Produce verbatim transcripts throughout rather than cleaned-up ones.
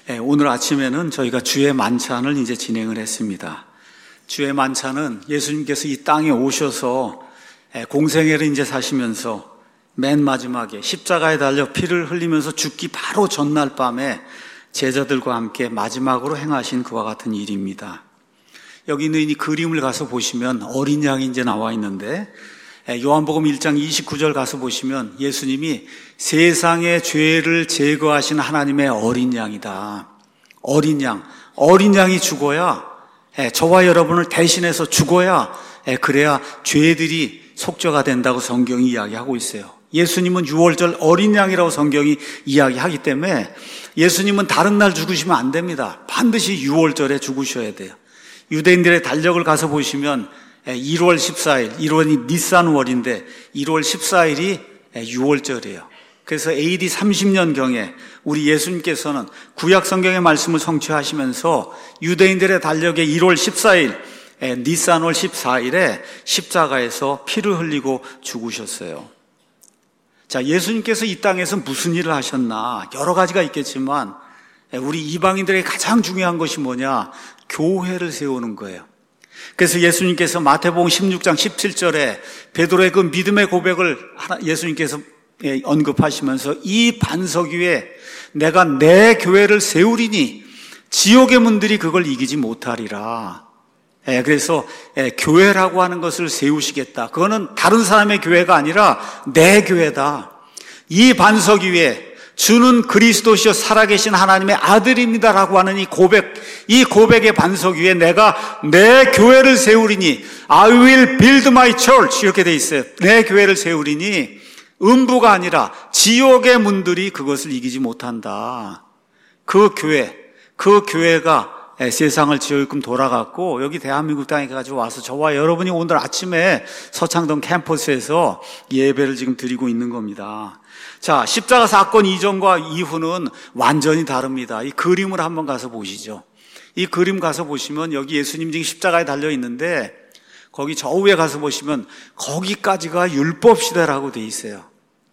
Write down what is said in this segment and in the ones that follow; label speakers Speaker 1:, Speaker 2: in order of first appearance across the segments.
Speaker 1: 네, 오늘 아침에는 저희가 주의 만찬을 이제 진행을 했습니다. 주의 만찬은 예수님께서 이 땅에 오셔서 공생애를 이제 사시면서 맨 마지막에 십자가에 달려 피를 흘리면서 죽기 바로 전날 밤에 제자들과 함께 마지막으로 행하신 그와 같은 일입니다. 여기 있는 이 그림을 가서 보시면 어린 양이 이제 나와 있는데, 요한복음 일 장 이십구 절 가서 보시면 예수님이 세상의 죄를 제거하신 하나님의 어린 양이다. 어린 양, 어린 양이 죽어야, 저와 여러분을 대신해서 죽어야, 그래야 죄들이 속죄가 된다고 성경이 이야기하고 있어요. 예수님은 유월절 어린 양이라고 성경이 이야기하기 때문에 예수님은 다른 날 죽으시면 안 됩니다. 반드시 유월절에 죽으셔야 돼요. 유대인들의 달력을 가서 보시면 일월 십사일, 일월이 니산월인데 일월 십사일이 유월절이에요. 그래서 에이디 삼십 년경에 우리 예수님께서는 구약 성경의 말씀을 성취하시면서 유대인들의 달력의 일월 십사일, 니산월 십사일에 십자가에서 피를 흘리고 죽으셨어요. 자, 예수님께서 이 땅에서 무슨 일을 하셨나? 여러 가지가 있겠지만 우리 이방인들에게 가장 중요한 것이 뭐냐? 교회를 세우는 거예요. 그래서 예수님께서 마태복음 십육 장 십칠 절에 베드로의 그 믿음의 고백을 예수님께서 언급하시면서 이 반석 위에 내가 내 교회를 세우리니 지옥의 문들이 그걸 이기지 못하리라. 그래서 교회라고 하는 것을 세우시겠다. 그거는 다른 사람의 교회가 아니라 내 교회다. 이 반석 위에 주는 그리스도시요 살아계신 하나님의 아들입니다라고 하는 이 고백, 이 고백의 반석 위에 내가 내 교회를 세우리니 I will build my church 이렇게 돼 있어요. 내 교회를 세우리니 음부가 아니라 지옥의 문들이 그것을 이기지 못한다. 그 교회, 그 교회가 세상을 지어일끔 돌아갔고 여기 대한민국 땅에 가지고 와서 저와 여러분이 오늘 아침에 서창동 캠퍼스에서 예배를 지금 드리고 있는 겁니다. 자, 십자가 사건 이전과 이후는 완전히 다릅니다. 이 그림을 한번 가서 보시죠. 이 그림 가서 보시면 여기 예수님 지금 십자가에 달려 있는데 거기 저 위에 가서 보시면 거기까지가 율법 시대라고 돼 있어요.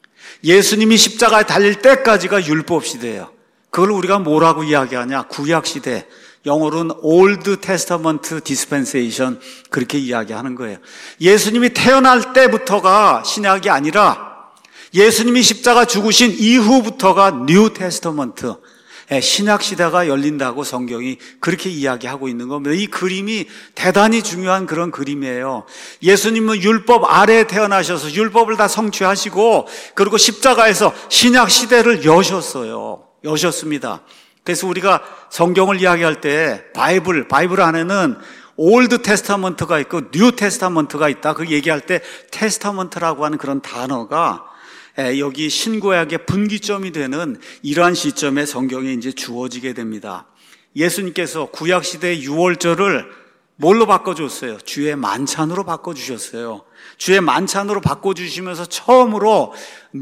Speaker 1: 예수님이 십자가에 달릴 때까지가 율법 시대예요. 그걸 우리가 뭐라고 이야기하냐? 구약 시대. 영어로는 Old Testament Dispensation 그렇게 이야기하는 거예요. 예수님이 태어날 때부터가 신약이 아니라 예수님이 십자가 죽으신 이후부터가 New Testament, 신약 시대가 열린다고 성경이 그렇게 이야기하고 있는 겁니다. 이 그림이 대단히 중요한 그런 그림이에요. 예수님은 율법 아래에 태어나셔서 율법을 다 성취하시고 그리고 십자가에서 신약 시대를 여셨어요. 여셨습니다. 그래서 우리가 성경을 이야기할 때 바이블, 바이블 안에는 올드 테스타먼트가 있고 뉴 테스타먼트가 있다. 그 얘기할 때 테스타먼트라고 하는 그런 단어가 여기 신구약의 분기점이 되는 이러한 시점에 성경에 이제 주어지게 됩니다. 예수님께서 구약 시대의 유월절을 뭘로 바꿔줬어요? 주의 만찬으로 바꿔주셨어요. 주의 만찬으로 바꿔주시면서 처음으로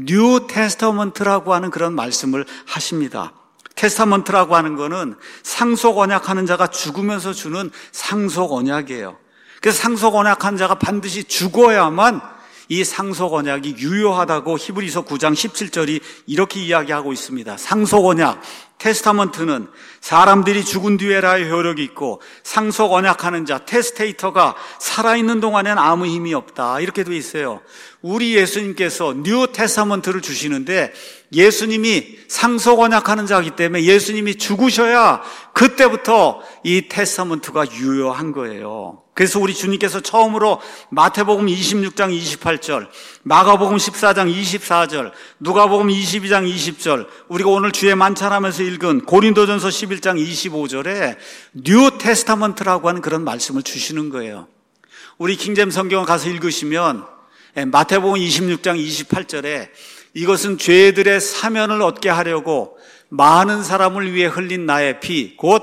Speaker 1: 뉴 테스타먼트라고 하는 그런 말씀을 하십니다. 테스타먼트라고 하는 거는 상속 언약하는 자가 죽으면서 주는 상속 언약이에요. 그래서 상속 언약한 자가 반드시 죽어야만 이 상속 언약이 유효하다고 히브리서 구 장 십칠 절이 이렇게 이야기하고 있습니다. 상속 언약, 테스타먼트는 사람들이 죽은 뒤에라야 효력이 있고 상속 언약하는 자, 테스테이터가 살아있는 동안에는 아무 힘이 없다. 이렇게 돼 있어요. 우리 예수님께서 뉴 테스타먼트를 주시는데 예수님이 상속 언약하는 자이기 때문에 예수님이 죽으셔야 그때부터 이 테스타먼트가 유효한 거예요. 그래서 우리 주님께서 처음으로 마태복음 이십육 장 이십팔 절, 마가복음 십사 장 이십사 절, 누가복음 이십이 장 이십 절, 우리가 오늘 주의 만찬하면서 읽은 고린도전서 십일 장 이십오 절에 뉴 테스타먼트라고 하는 그런 말씀을 주시는 거예요. 우리 킹제임 성경을 가서 읽으시면 마태복음 이십육 장 이십팔 절에 이것은 죄들의 사면을 얻게 하려고 많은 사람을 위해 흘린 나의 피, 곧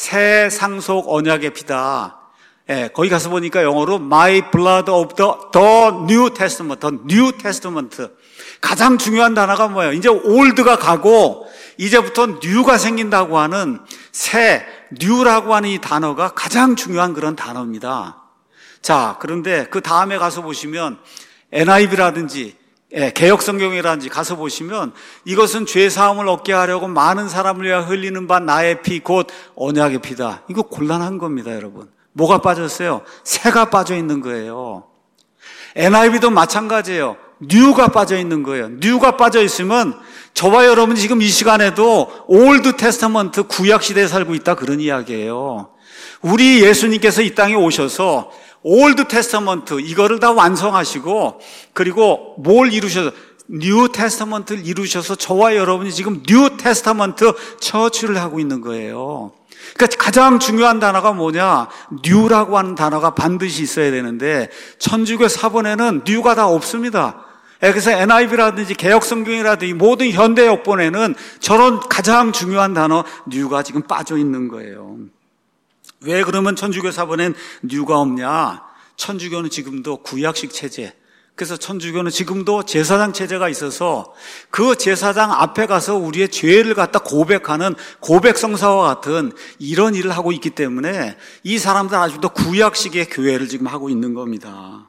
Speaker 1: 새 상속 언약의 피다. 예, 거기 가서 보니까 영어로 My blood of the, the New Testament, the New Testament. 가장 중요한 단어가 뭐예요? 이제 올드가 가고 이제부터 뉴가 생긴다고 하는 새, 뉴라고 하는 이 단어가 가장 중요한 그런 단어입니다. 자, 그런데 그 다음에 가서 보시면 엔아이브이라든지 예, 개역성경이라든지 가서 보시면 이것은 죄사함을 얻게 하려고 많은 사람을 위하여 흘리는 바 나의 피 곧 언약의 피다. 이거 곤란한 겁니다, 여러분. 뭐가 빠졌어요? 새가 빠져 있는 거예요. 엔아이브이도 마찬가지예요. 뉴가 빠져 있는 거예요. 뉴가 빠져 있으면 저와 여러분 지금 이 시간에도 올드 테스터먼트 구약 시대에 살고 있다 그런 이야기예요. 우리 예수님께서 이 땅에 오셔서 올드 테스터먼트 이거를 다 완성하시고 그리고 뭘 이루셔서 뉴 테스터먼트를 이루셔서 저와 여러분이 지금 뉴 테스터먼트 처치를 하고 있는 거예요. 그러니까 가장 중요한 단어가 뭐냐? 뉴라고 하는 단어가 반드시 있어야 되는데 천주교 사본에는 뉴가 다 없습니다. 그래서 엔아이브이라든지 개역성경이라든지 모든 현대 역본에는 저런 가장 중요한 단어 뉴가 지금 빠져 있는 거예요. 왜 그러면 천주교 사본엔 뉴가 없냐? 천주교는 지금도 구약식 체제, 그래서 천주교는 지금도 제사장 체제가 있어서 그 제사장 앞에 가서 우리의 죄를 갖다 고백하는 고백성사와 같은 이런 일을 하고 있기 때문에 이 사람들 아직도 구약식의 교회를 지금 하고 있는 겁니다.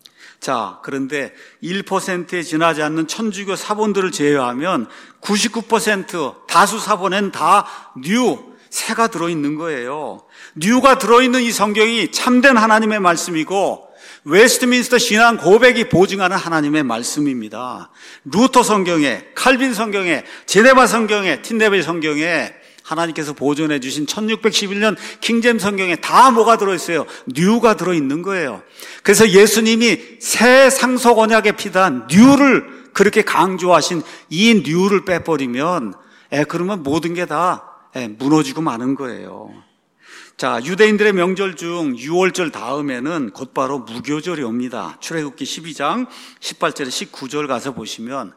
Speaker 1: 자, 그런데 일 퍼센트에 지나지 않는 천주교 사본들을 제외하면 구십구 퍼센트 다수 사본엔 다 뉴, 새가 들어있는 거예요. 뉴가 들어있는 이 성경이 참된 하나님의 말씀이고 웨스트민스터 신앙 고백이 보증하는 하나님의 말씀입니다. 루터 성경에, 칼빈 성경에, 제네바 성경에, 틴네벨 성경에 하나님께서 보존해 주신 천육백십일 년 킹잼 성경에 다 뭐가 들어있어요? 뉴가 들어있는 거예요. 그래서 예수님이 새 상속 언약의 피단 뉴를 그렇게 강조하신 이 뉴를 빼버리면 에, 그러면 모든 게 다 무너지고 마는 거예요. 자, 유대인들의 명절 중 유월절 다음에는 곧바로 무교절이 옵니다. 출애굽기 십이 장 십팔 절에 십구 절 가서 보시면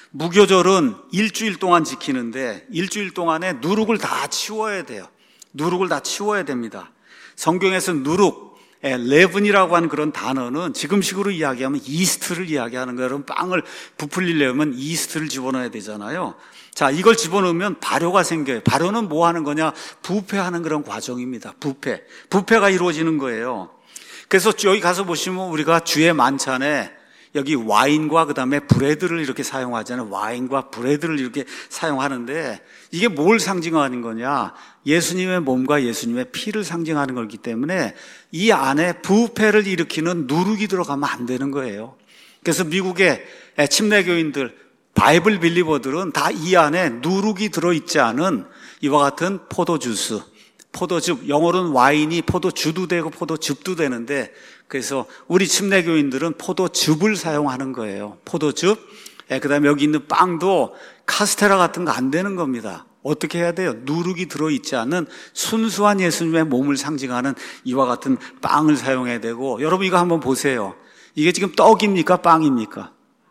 Speaker 1: 무교절은 일주일 동안 지키는데 일주일 동안에 누룩을 다 치워야 돼요. 누룩을 다 치워야 됩니다. 성경에서 누룩, 레븐이라고 하는 그런 단어는 지금식으로 이야기하면 이스트를 이야기하는 거예요. 여러분 빵을 부풀리려면 이스트를 집어넣어야 되잖아요. 자, 이걸 집어넣으면 발효가 생겨요. 발효는 뭐 하는 거냐? 부패하는 그런 과정입니다. 부패. 부패가 이루어지는 거예요. 그래서 여기 가서 보시면 우리가 주의 만찬에 여기 와인과 그 다음에 브레드를 이렇게 사용하잖아요. 와인과 브레드를 이렇게 사용하는데 이게 뭘 상징하는 거냐? 예수님의 몸과 예수님의 피를 상징하는 거기 때문에 이 안에 부패를 일으키는 누룩이 들어가면 안 되는 거예요. 그래서 미국의 침례교인들 바이블 빌리버들은 다 이 안에 누룩이 들어있지 않은 이와 같은 포도주스, 포도즙, 영어로는 와인이 포도주도 되고 포도즙도 되는데 그래서 우리 침례교인들은 포도즙을 사용하는 거예요. 포도즙. 그 다음에 여기 있는 빵도 카스테라 같은 거 안 되는 겁니다. 어떻게 해야 돼요? 누룩이 들어있지 않은 순수한 예수님의 몸을 상징하는 이와 같은 빵을 사용해야 되고 여러분 이거 한번 보세요. 이게 지금 떡입니까? 빵입니까?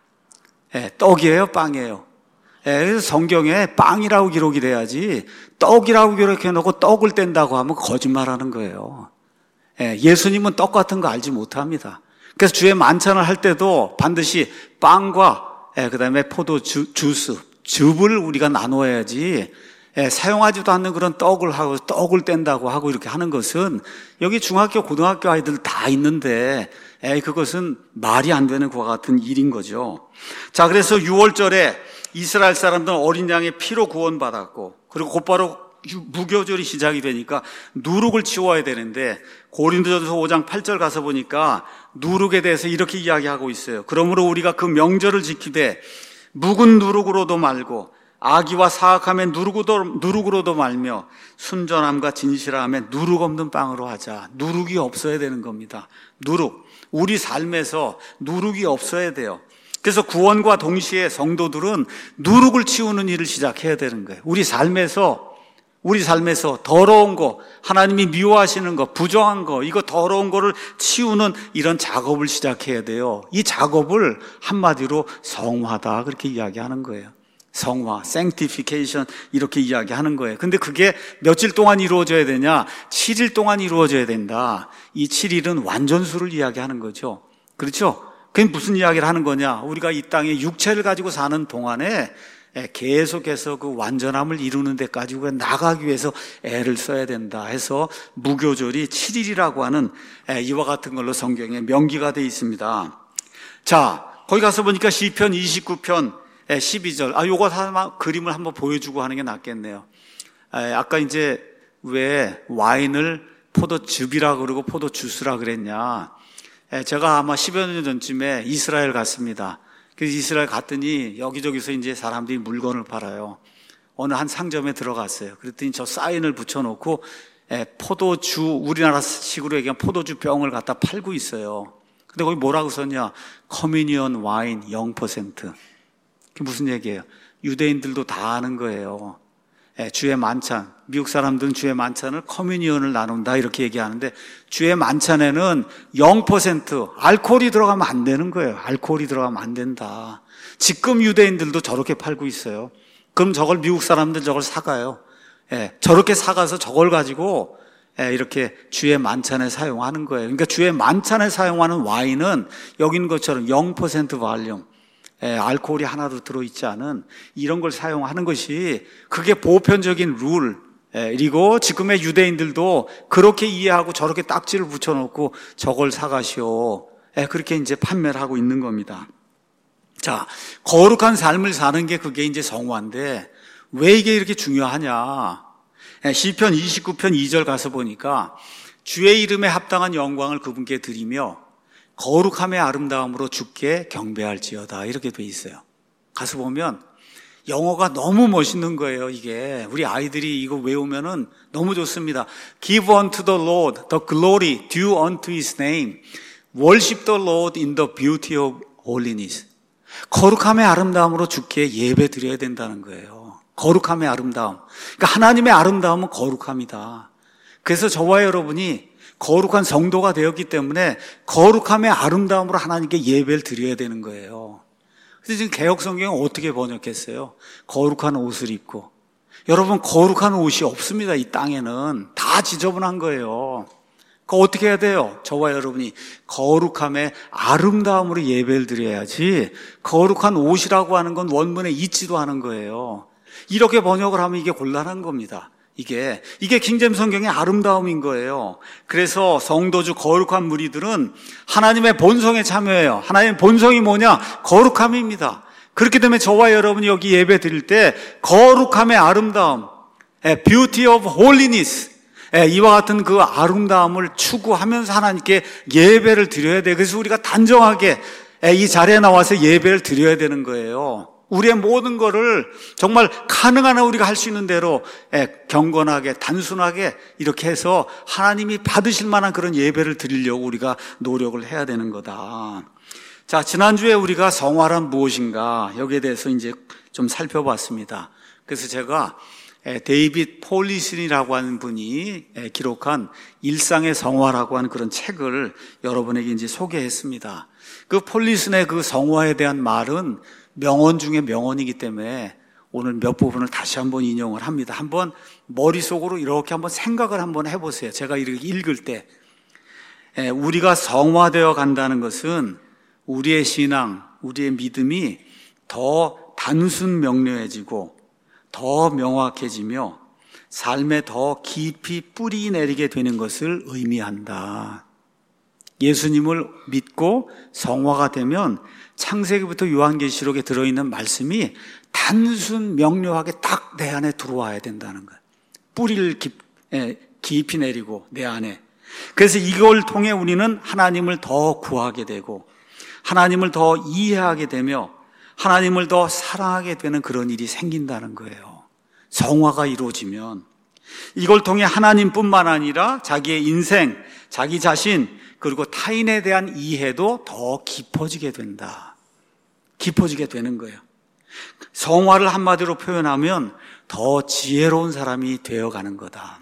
Speaker 1: 예, 떡이에요? 빵이에요? 예, 그래서 성경에 빵이라고 기록이 돼야지 떡이라고 기록해놓고 떡을 뗀다고 하면 거짓말하는 거예요. 예, 예수님은 떡 같은 거 알지 못합니다. 그래서 주의 만찬을 할 때도 반드시 빵과 예, 그 다음에 포도 주, 주스, 즙을 우리가 나눠야지 예, 사용하지도 않는 그런 떡을 하고 떡을 뗀다고 하고 이렇게 하는 것은 여기 중학교, 고등학교 아이들 다 있는데 에 그것은 말이 안 되는 것과 같은 일인 거죠. 자, 그래서 유월절에 이스라엘 사람들은 어린 양의 피로 구원받았고 그리고 곧바로 무교절이 시작이 되니까 누룩을 치워야 되는데 고린도전서 오 장 팔 절 가서 보니까 누룩에 대해서 이렇게 이야기하고 있어요. 그러므로 우리가 그 명절을 지키되 묵은 누룩으로도 말고 악의와 사악함에 누룩으로도, 누룩으로도 말며 순전함과 진실함에 누룩 없는 빵으로 하자. 누룩이 없어야 되는 겁니다. 누룩. 우리 삶에서 누룩이 없어야 돼요. 그래서 구원과 동시에 성도들은 누룩을 치우는 일을 시작해야 되는 거예요. 우리 삶에서 우리 삶에서 더러운 거, 하나님이 미워하시는 거, 부정한 거, 이거 더러운 거를 치우는 이런 작업을 시작해야 돼요. 이 작업을 한마디로 성화다 그렇게 이야기하는 거예요. 성화, sanctification 이렇게 이야기하는 거예요. 근데 그게 며칠 동안 이루어져야 되냐? 칠 일 동안 이루어져야 된다. 이 칠 일은 완전수를 이야기하는 거죠. 그렇죠? 그게 무슨 이야기를 하는 거냐? 우리가 이 땅에 육체를 가지고 사는 동안에 계속해서 그 완전함을 이루는 데까지 나가기 위해서 애를 써야 된다 해서 무교절이 칠 일이라고 하는 이와 같은 걸로 성경에 명기가 되어 있습니다. 자, 거기 가서 보니까 시편 이십구 편 십이 절. 아, 요거 하나 그림을 한번 보여주고 하는 게 낫겠네요. 에, 아까 이제 왜 와인을 포도즙이라 그러고 포도주스라 그랬냐. 에, 제가 아마 십여 년 전쯤에 이스라엘 갔습니다. 그래서 이스라엘 갔더니 여기저기서 이제 사람들이 물건을 팔아요. 어느 한 상점에 들어갔어요. 그랬더니 저 사인을 붙여놓고 에, 포도주, 우리나라 식으로 얘기하면 포도주 병을 갖다 팔고 있어요. 근데 거기 뭐라고 썼냐? 커뮤니언 와인 영 퍼센트. 그게 무슨 얘기예요? 유대인들도 다 아는 거예요. 예, 주의 만찬. 미국 사람들은 주의 만찬을 커뮤니언을 나눈다 이렇게 얘기하는데 주의 만찬에는 영 퍼센트 알코올이 들어가면 안 되는 거예요. 알코올이 들어가면 안 된다. 지금 유대인들도 저렇게 팔고 있어요. 그럼 저걸 미국 사람들 저걸 사가요. 예, 저렇게 사가서 저걸 가지고 예, 이렇게 주의 만찬에 사용하는 거예요. 그러니까 주의 만찬에 사용하는 와인은 여기 있는 것처럼 영 퍼센트 발륨, 예, 알코올이 하나도 들어있지 않은 이런 걸 사용하는 것이 그게 보편적인 룰. 예, 그리고 지금의 유대인들도 그렇게 이해하고 저렇게 딱지를 붙여놓고 저걸 사가시오. 예, 그렇게 이제 판매를 하고 있는 겁니다. 자, 거룩한 삶을 사는 게 그게 이제 성화인데 왜 이게 이렇게 중요하냐? 시편 이십구 편 이 절 가서 보니까 주의 이름에 합당한 영광을 그분께 드리며 거룩함의 아름다움으로 주께 경배할지어다 이렇게 돼 있어요. 가서 보면 영어가 너무 멋있는 거예요. 이게 우리 아이들이 이거 외우면은 너무 좋습니다. Give unto the Lord the glory due unto His name. Worship the Lord in the beauty of holiness. 거룩함의 아름다움으로 주께 예배 드려야 된다는 거예요. 거룩함의 아름다움. 그러니까 하나님의 아름다움은 거룩함이다. 그래서 저와 여러분이 거룩한 성도가 되었기 때문에 거룩함의 아름다움으로 하나님께 예배를 드려야 되는 거예요. 그래서 지금 개역성경은 어떻게 번역했어요? 거룩한 옷을 입고. 여러분, 거룩한 옷이 없습니다. 이 땅에는. 다 지저분한 거예요. 그거 어떻게 해야 돼요? 저와 여러분이 거룩함의 아름다움으로 예배를 드려야지 거룩한 옷이라고 하는 건 원문에 있지도 않은 거예요. 이렇게 번역을 하면 이게 곤란한 겁니다. 이게 이게 킹제임스 성경의 아름다움인 거예요. 그래서 성도주 거룩한 무리들은 하나님의 본성에 참여해요. 하나님의 본성이 뭐냐? 거룩함입니다. 그렇기 때문에 저와 여러분이 여기 예배 드릴 때 거룩함의 아름다움, beauty of holiness, 이와 같은 그 아름다움을 추구하면서 하나님께 예배를 드려야 돼요. 그래서 우리가 단정하게 이 자리에 나와서 예배를 드려야 되는 거예요. 우리의 모든 거를 정말 가능한 한 우리가 할 수 있는 대로 경건하게 단순하게 이렇게 해서 하나님이 받으실 만한 그런 예배를 드리려고 우리가 노력을 해야 되는 거다. 자, 지난주에 우리가 성화란 무엇인가 여기에 대해서 이제 좀 살펴봤습니다. 그래서 제가 데이빗 폴리슨이라고 하는 분이 기록한 일상의 성화라고 하는 그런 책을 여러분에게 이제 소개했습니다. 그 폴리슨의 그 성화에 대한 말은 명언 중에 명언이기 때문에 오늘 몇 부분을 다시 한번 인용을 합니다. 한번 머릿속으로 이렇게 한번 생각을 한번 해보세요. 제가 이렇게 읽을 때 우리가 성화되어 간다는 것은 우리의 신앙, 우리의 믿음이 더 단순 명료해지고 더 명확해지며 삶에 더 깊이 뿌리 내리게 되는 것을 의미한다. 예수님을 믿고 성화가 되면 창세기부터 요한계시록에 들어있는 말씀이 단순 명료하게 딱 내 안에 들어와야 된다는 거예요. 뿌리를 깊, 예, 깊이 내리고 내 안에. 그래서 이걸 통해 우리는 하나님을 더 구하게 되고 하나님을 더 이해하게 되며 하나님을 더 사랑하게 되는 그런 일이 생긴다는 거예요. 성화가 이루어지면 이걸 통해 하나님뿐만 아니라 자기의 인생, 자기 자신 그리고 타인에 대한 이해도 더 깊어지게 된다. 깊어지게 되는 거예요. 성화를 한마디로 표현하면 더 지혜로운 사람이 되어가는 거다.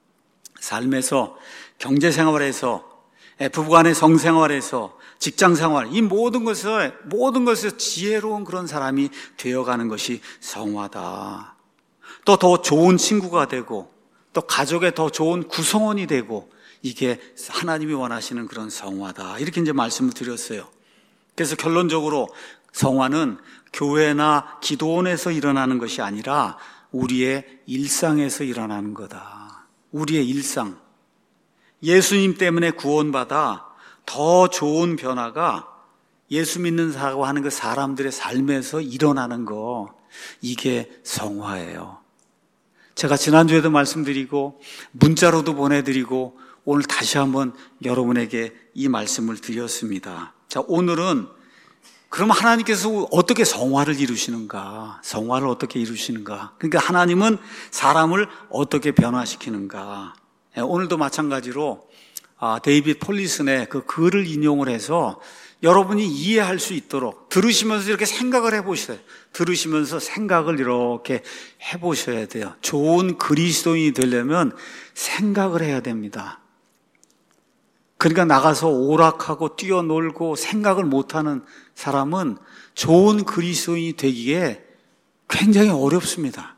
Speaker 1: 삶에서, 경제생활에서, 부부간의 성생활에서, 직장생활, 이 모든 것을, 모든 것에서 지혜로운 그런 사람이 되어가는 것이 성화다. 또 더 좋은 친구가 되고, 또 가족의 더 좋은 구성원이 되고, 이게 하나님이 원하시는 그런 성화다. 이렇게 이제 말씀을 드렸어요. 그래서 결론적으로 성화는 교회나 기도원에서 일어나는 것이 아니라 우리의 일상에서 일어나는 거다. 우리의 일상. 예수님 때문에 구원받아 더 좋은 변화가 예수 믿는 사고 하는 그 사람들의 삶에서 일어나는 거, 이게 성화예요. 제가 지난주에도 말씀드리고 문자로도 보내드리고 오늘 다시 한번 여러분에게 이 말씀을 드렸습니다. 자, 오늘은 그럼 하나님께서 어떻게 성화를 이루시는가? 성화를 어떻게 이루시는가? 그러니까 하나님은 사람을 어떻게 변화시키는가? 오늘도 마찬가지로 데이빗 폴리슨의 그 글을 인용을 해서 여러분이 이해할 수 있도록 들으시면서 이렇게 생각을 해보셔야 돼요. 들으시면서 생각을 이렇게 해보셔야 돼요. 좋은 그리스도인이 되려면 생각을 해야 됩니다. 그러니까 나가서 오락하고 뛰어놀고 생각을 못하는 사람은 좋은 그리스도인이 되기에 굉장히 어렵습니다.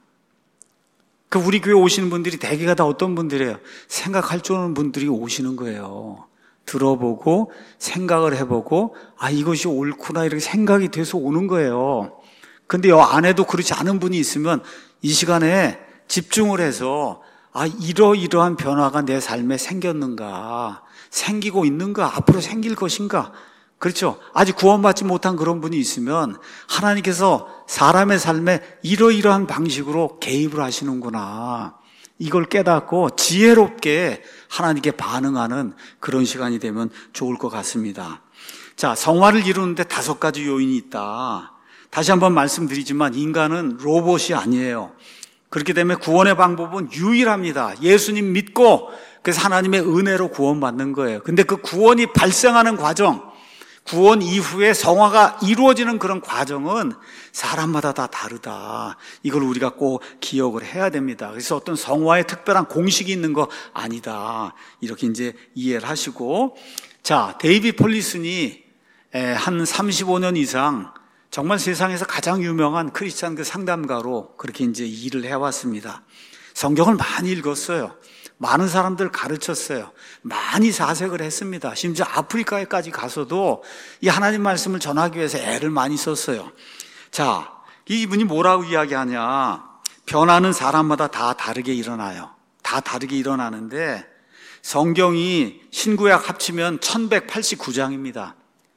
Speaker 1: 그 우리 교회 오시는 분들이 대개가 다 어떤 분들이에요? 생각할 줄 아는 분들이 오시는 거예요. 들어보고 생각을 해보고 아 이것이 옳구나 이렇게 생각이 돼서 오는 거예요. 근데 여 안에도 그렇지 않은 분이 있으면 이 시간에 집중을 해서 아 이러이러한 변화가 내 삶에 생겼는가, 생기고 있는가, 앞으로 생길 것인가. 그렇죠? 아직 구원받지 못한 그런 분이 있으면 하나님께서 사람의 삶에 이러이러한 방식으로 개입을 하시는구나, 이걸 깨닫고 지혜롭게 하나님께 반응하는 그런 시간이 되면 좋을 것 같습니다. 자, 성화를 이루는데 다섯 가지 요인이 있다. 다시 한번 말씀드리지만 인간은 로봇이 아니에요. 그렇기 때문에 구원의 방법은 유일합니다. 예수님 믿고 그래서 하나님의 은혜로 구원받는 거예요. 근데 그 구원이 발생하는 과정, 구원 이후에 성화가 이루어지는 그런 과정은 사람마다 다 다르다. 이걸 우리가 꼭 기억을 해야 됩니다. 그래서 어떤 성화의 특별한 공식이 있는 거 아니다. 이렇게 이제 이해를 하시고. 자, 데이빗 폴리슨이 한 삼십오 년 이상 정말 세상에서 가장 유명한 크리스찬 그 상담가로 그렇게 이제 일을 해왔습니다. 성경을 많이 읽었어요. 많은 사람들 가르쳤어요. 많이 사색을 했습니다. 심지어 아프리카에까지 가서도 이 하나님 말씀을 전하기 위해서 애를 많이 썼어요. 자, 이분이 뭐라고 이야기하냐. 변화는 사람마다 다 다르게 일어나요. 다 다르게 일어나는데 성경이 신구약 합치면 천백팔십구 장입니다.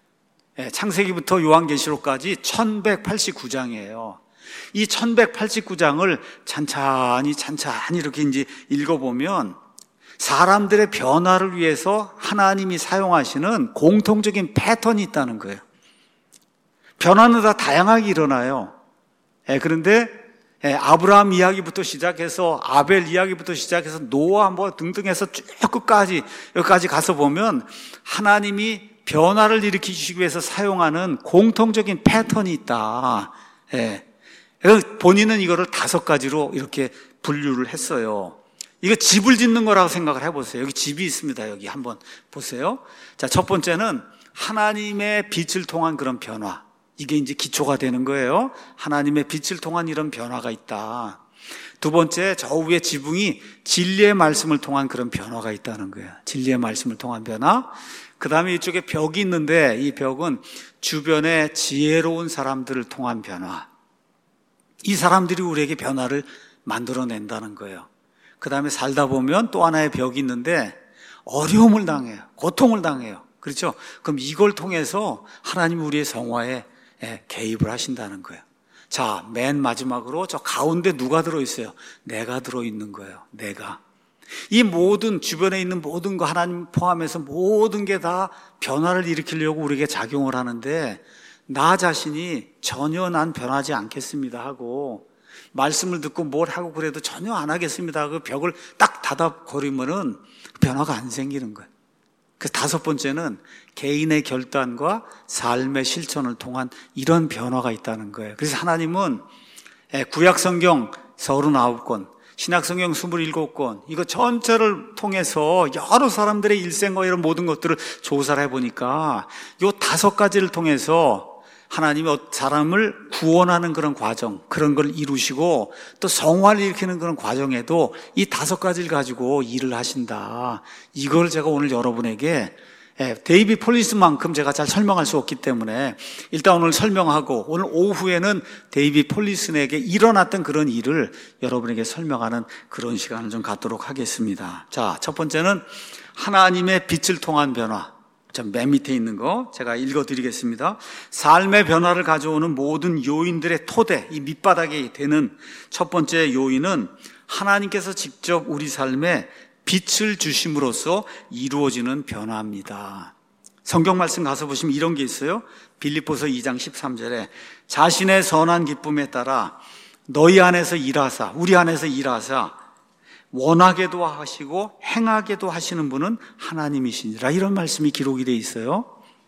Speaker 1: 창세기부터 요한계시록까지 천백팔십구 장이에요. 이 천백팔십구 장을 찬찬히 찬찬히 이렇게 이제 읽어보면 사람들의 변화를 위해서 하나님이 사용하시는 공통적인 패턴이 있다는 거예요. 변화는 다 다양하게 일어나요. 그런데 아브라함 이야기부터 시작해서 아벨 이야기부터 시작해서 노아 뭐 등등해서 쭉 끝까지 여기까지 가서 보면 하나님이 변화를 일으키시기 위해서 사용하는 공통적인 패턴이 있다. 예. 본인은 이거를 다섯 가지로 이렇게 분류를 했어요. 이거 집을 짓는 거라고 생각을 해보세요. 여기 집이 있습니다. 여기 한번 보세요. 자, 첫 번째는 하나님의 빛을 통한 그런 변화. 이게 이제 기초가 되는 거예요. 하나님의 빛을 통한 이런 변화가 있다. 두 번째, 저 위에 지붕이 진리의 말씀을 통한 그런 변화가 있다는 거예요. 진리의 말씀을 통한 변화. 그 다음에 이쪽에 벽이 있는데 이 벽은 주변에 지혜로운 사람들을 통한 변화. 이 사람들이 우리에게 변화를 만들어낸다는 거예요. 그 다음에 살다 보면 또 하나의 벽이 있는데 어려움을 당해요. 고통을 당해요. 그렇죠? 그럼 이걸 통해서 하나님이 우리의 성화에 개입을 하신다는 거예요. 자, 맨 마지막으로 저 가운데 누가 들어있어요? 내가 들어있는 거예요. 내가. 이 모든 주변에 있는 모든 거 하나님 포함해서 모든 게 다 변화를 일으키려고 우리에게 작용을 하는데 나 자신이 전혀 난 변하지 않겠습니다 하고 말씀을 듣고 뭘 하고 그래도 전혀 안 하겠습니다 하고 벽을 딱 닫아버리면은 변화가 안 생기는 거예요. 그래서 다섯 번째는 개인의 결단과 삶의 실천을 통한 이런 변화가 있다는 거예요. 그래서 하나님은 구약성경 서른아홉 권, 신약성경 스물일곱 권, 이거 전체를 통해서 여러 사람들의 일생과 이런 모든 것들을 조사를 해보니까 이 다섯 가지를 통해서 하나님이 사람을 구원하는 그런 과정, 그런 걸 이루시고 또 성화를 일으키는 그런 과정에도 이 다섯 가지를 가지고 일을 하신다. 이걸 제가 오늘 여러분에게 데이빗 폴리슨만큼 제가 잘 설명할 수 없기 때문에 일단 오늘 설명하고 오늘 오후에는 데이빗 폴리슨에게 일어났던 그런 일을 여러분에게 설명하는 그런 시간을 좀 갖도록 하겠습니다. 자, 첫 번째는 하나님의 빛을 통한 변화. 맨 밑에 있는 거 제가 읽어드리겠습니다. 삶의 변화를 가져오는 모든 요인들의 토대, 이 밑바닥에 되는 첫 번째 요인은 하나님께서 직접 우리 삶에 빛을 주심으로써 이루어지는 변화입니다. 성경 말씀 가서 보시면 이런 게 있어요. 빌립보서 이 장 십삼 절에 자신의 선한 기쁨에 따라 너희 안에서 일하사, 우리 안에서 일하사 원하게도 하시고 행하게도 하시는 분은 하나님이시니라, 이런 말씀이 기록이 되어 있어요.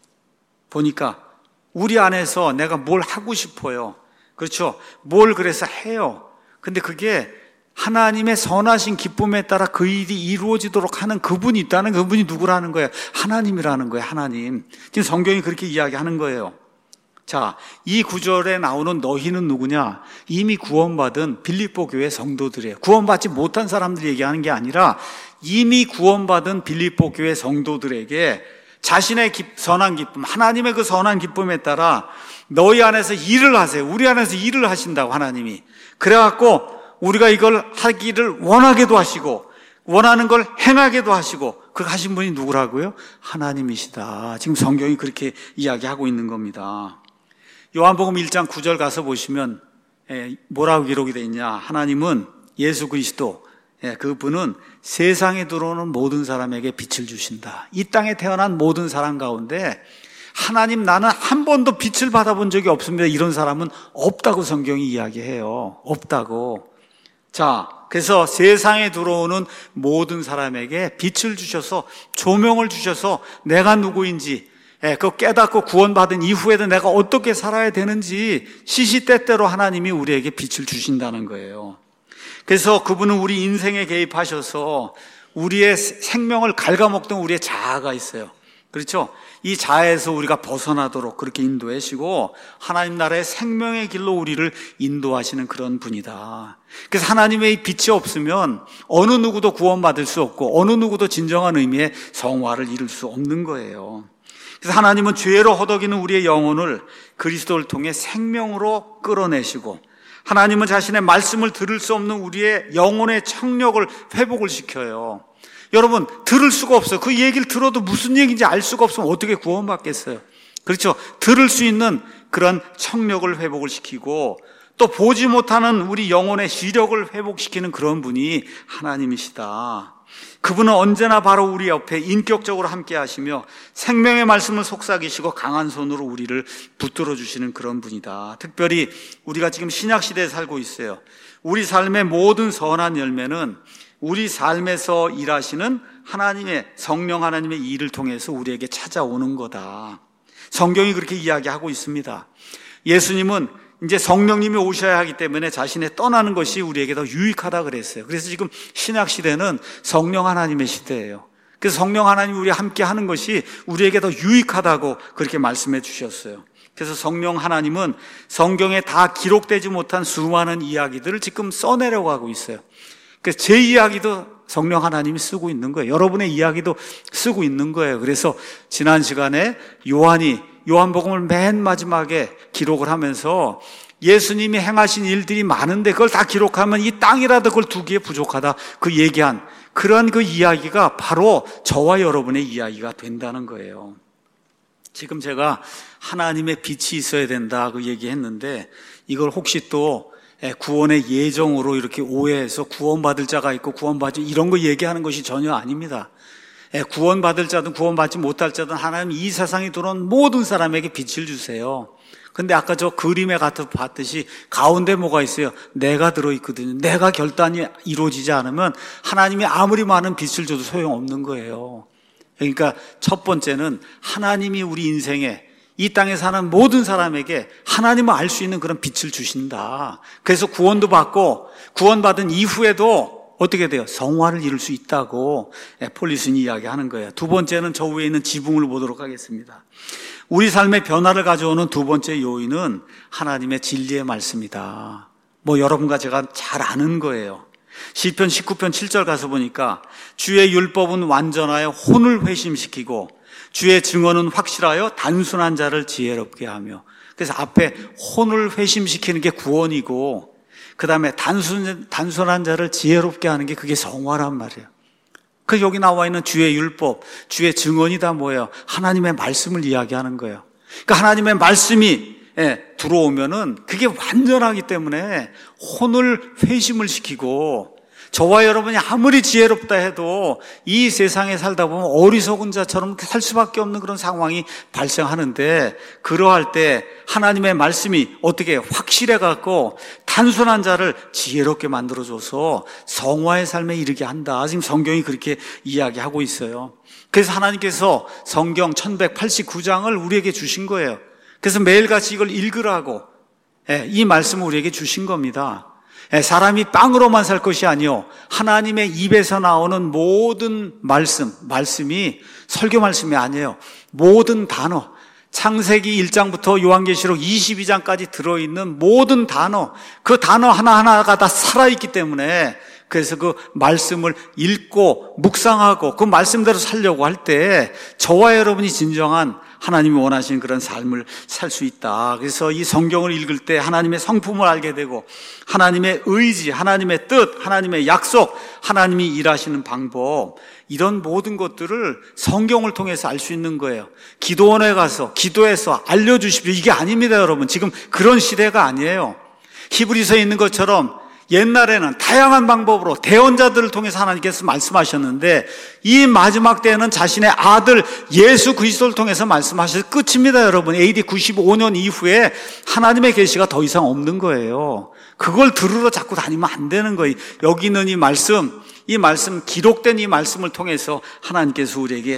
Speaker 1: 보니까 우리 안에서 내가 뭘 하고 싶어요. 그렇죠? 뭘 그래서 해요. 근데 그게 하나님의 선하신 기쁨에 따라 그 일이 이루어지도록 하는 그분이 있다는, 그분이 누구라는 거예요? 하나님이라는 거예요. 하나님. 지금 성경이 그렇게 이야기하는 거예요. 자, 이 구절에 나오는 너희는 누구냐? 이미 구원받은 빌립보 교회 성도들이에요. 구원받지 못한 사람들 얘기하는 게 아니라 이미 구원받은 빌립보 교회 성도들에게 자신의 기, 선한 기쁨, 하나님의 그 선한 기쁨에 따라 너희 안에서 일을 하세요. 우리 안에서 일을 하신다고 하나님이. 그래갖고 우리가 이걸 하기를 원하게도 하시고 원하는 걸 행하게도 하시고, 그렇게 하신 분이 누구라고요? 하나님이시다. 지금 성경이 그렇게 이야기하고 있는 겁니다. 요한복음 일 장 구 절 가서 보시면 뭐라고 기록이 되어 있냐? 하나님은 예수 그리스도, 그분은 세상에 들어오는 모든 사람에게 빛을 주신다. 이 땅에 태어난 모든 사람 가운데 하나님, 나는 한 번도 빛을 받아본 적이 없습니다, 이런 사람은 없다고 성경이 이야기해요. 없다고. 자, 그래서 세상에 들어오는 모든 사람에게 빛을 주셔서, 조명을 주셔서 내가 누구인지, 예, 그거 깨닫고 구원받은 이후에도 내가 어떻게 살아야 되는지 시시때때로 하나님이 우리에게 빛을 주신다는 거예요. 그래서 그분은 우리 인생에 개입하셔서 우리의 생명을 갉아먹던 우리의 자아가 있어요. 그렇죠? 이 자아에서 우리가 벗어나도록 그렇게 인도하시고 하나님 나라의 생명의 길로 우리를 인도하시는 그런 분이다. 그래서 하나님의 빛이 없으면 어느 누구도 구원받을 수 없고 어느 누구도 진정한 의미의 성화를 이룰 수 없는 거예요. 그래서 하나님은 죄로 허덕이는 우리의 영혼을 그리스도를 통해 생명으로 끌어내시고, 하나님은 자신의 말씀을 들을 수 없는 우리의 영혼의 청력을 회복을 시켜요. 여러분, 들을 수가 없어요. 그 얘기를 들어도 무슨 얘기인지 알 수가 없으면 어떻게 구원받겠어요? 그렇죠? 들을 수 있는 그런 청력을 회복을 시키고, 또 보지 못하는 우리 영혼의 시력을 회복시키는 그런 분이 하나님이시다. 그분은 언제나 바로 우리 옆에 인격적으로 함께 하시며 생명의 말씀을 속삭이시고 강한 손으로 우리를 붙들어 주시는 그런 분이다. 특별히 우리가 지금 신약시대에 살고 있어요. 우리 삶의 모든 선한 열매는 우리 삶에서 일하시는 하나님의, 성령 하나님의 일을 통해서 우리에게 찾아오는 거다. 성경이 그렇게 이야기하고 있습니다. 예수님은 이제 성령님이 오셔야 하기 때문에 자신의 떠나는 것이 우리에게 더 유익하다 그랬어요. 그래서 지금 신약 시대는 성령 하나님의 시대예요. 그래서 성령 하나님이 우리와 함께 하는 것이 우리에게 더 유익하다고 그렇게 말씀해 주셨어요. 그래서 성령 하나님은 성경에 다 기록되지 못한 수많은 이야기들을 지금 써내려고 하고 있어요. 그래서 제 이야기도 성령 하나님이 쓰고 있는 거예요. 여러분의 이야기도 쓰고 있는 거예요. 그래서 지난 시간에 요한이 요한복음을 맨 마지막에 기록을 하면서 예수님이 행하신 일들이 많은데 그걸 다 기록하면 이 땅이라도 그걸 두기에 부족하다, 그 얘기한 그런 그 이야기가 바로 저와 여러분의 이야기가 된다는 거예요. 지금 제가 하나님의 빛이 있어야 된다 그 얘기했는데, 이걸 혹시 또 구원의 예정으로 이렇게 오해해서 구원받을 자가 있고 구원받지, 이런 거 얘기하는 것이 전혀 아닙니다. 구원받을 자든 구원받지 못할 자든 하나님 이 세상에 들어온 모든 사람에게 빛을 주세요. 근데 아까 저 그림에 가서 봤듯이 가운데 뭐가 있어요? 내가 들어있거든요. 내가 결단이 이루어지지 않으면 하나님이 아무리 많은 빛을 줘도 소용없는 거예요. 그러니까 첫 번째는 하나님이 우리 인생에, 이 땅에 사는 모든 사람에게 하나님을 알 수 있는 그런 빛을 주신다. 그래서 구원도 받고 구원받은 이후에도 어떻게 돼요? 성화를 이룰 수 있다고 폴리슨이 이야기하는 거예요. 두 번째는 저 위에 있는 지붕을 보도록 하겠습니다. 우리 삶의 변화를 가져오는 두 번째 요인은 하나님의 진리의 말씀이다. 뭐 여러분과 제가 잘 아는 거예요. 시편 십구 편 칠 절 가서 보니까 주의 율법은 완전하여 혼을 회심시키고 주의 증언은 확실하여 단순한 자를 지혜롭게 하며. 그래서 앞에 혼을 회심시키는 게 구원이고 그 다음에 단순, 단순한 자를 지혜롭게 하는 게 그게 성화란 말이에요. 그 여기 나와 있는 주의 율법, 주의 증언이 다 뭐예요? 하나님의 말씀을 이야기하는 거예요. 그러니까 하나님의 말씀이 예, 들어오면은 그게 완전하기 때문에 혼을 회심을 시키고, 저와 여러분이 아무리 지혜롭다 해도 이 세상에 살다 보면 어리석은 자처럼 살 수밖에 없는 그런 상황이 발생하는데, 그러할 때 하나님의 말씀이 어떻게 확실해 갖고 단순한 자를 지혜롭게 만들어줘서 성화의 삶에 이르게 한다. 지금 성경이 그렇게 이야기하고 있어요. 그래서 하나님께서 성경 천백팔십구 장을 우리에게 주신 거예요. 그래서 매일같이 이걸 읽으라고 이 말씀을 우리에게 주신 겁니다. 사람이 빵으로만 살 것이 아니요, 하나님의 입에서 나오는 모든 말씀, 말씀이 설교 말씀이 아니에요. 모든 단어, 창세기 일 장부터 요한계시록 이십이 장까지 들어있는 모든 단어, 그 단어 하나하나가 다 살아있기 때문에, 그래서 그 말씀을 읽고 묵상하고 그 말씀대로 살려고 할 때 저와 여러분이 진정한 하나님이 원하시는 그런 삶을 살 수 있다. 그래서 이 성경을 읽을 때 하나님의 성품을 알게 되고, 하나님의 의지, 하나님의 뜻, 하나님의 약속, 하나님이 일하시는 방법, 이런 모든 것들을 성경을 통해서 알 수 있는 거예요. 기도원에 가서 기도해서 알려주십시오, 이게 아닙니다. 여러분, 지금 그런 시대가 아니에요. 히브리서에 있는 것처럼 옛날에는 다양한 방법으로 대언자들을 통해서 하나님께서 말씀하셨는데, 이 마지막 때에는 자신의 아들 예수 그리스도를 통해서 말씀하셔서 끝입니다. 여러분, 에이디 구십오 년 이후에 하나님의 계시가 더 이상 없는 거예요. 그걸 들으러 자꾸 다니면 안 되는 거예요. 여기 있는 이 말씀, 이 말씀, 기록된 이 말씀을 통해서 하나님께서 우리에게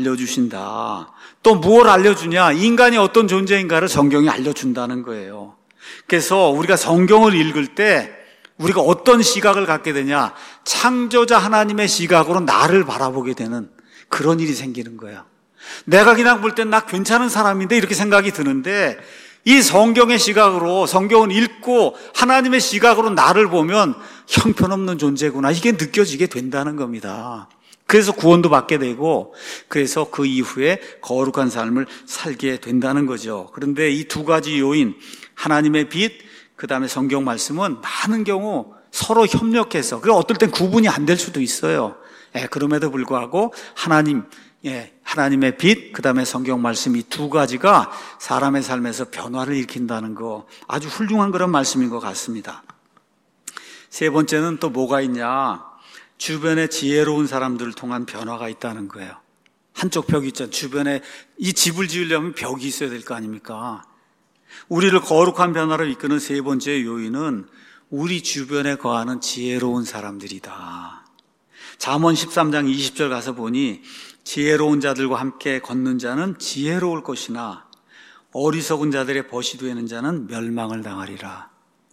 Speaker 1: 알려주신다. 또 무엇을 알려주냐? 인간이 어떤 존재인가를 성경이 알려준다는 거예요. 그래서 우리가 성경을 읽을 때 우리가 어떤 시각을 갖게 되냐? 창조자 하나님의 시각으로 나를 바라보게 되는 그런 일이 생기는 거예요. 내가 그냥 볼 땐 나 괜찮은 사람인데 이렇게 생각이 드는데, 이 성경의 시각으로, 성경을 읽고 하나님의 시각으로 나를 보면 형편없는 존재구나, 이게 느껴지게 된다는 겁니다. 그래서 구원도 받게 되고, 그래서 그 이후에 거룩한 삶을 살게 된다는 거죠. 그런데 이 두 가지 요인, 하나님의 빛, 그 다음에 성경 말씀은 많은 경우 서로 협력해서, 그리고 어떨 땐 구분이 안 될 수도 있어요. 예, 그럼에도 불구하고 하나님, 예, 하나님의 빛, 그 다음에 성경 말씀, 이 두 가지가 사람의 삶에서 변화를 일으킨다는 거, 아주 훌륭한 그런 말씀인 것 같습니다. 세 번째는 또 뭐가 있냐? 주변에 지혜로운 사람들을 통한 변화가 있다는 거예요. 한쪽 벽이 있잖아요. 주변에 이 집을 지으려면 벽이 있어야 될 거 아닙니까? 우리를 거룩한 변화를 이끄는 세 번째 요인은 우리 주변에 거하는 지혜로운 사람들이다. 잠언 십삼 장 이십 절 가서 보니, 지혜로운 자들과 함께 걷는 자는 지혜로울 것이나 어리석은 자들의 벗이 되는 자는 멸망을 당하리라.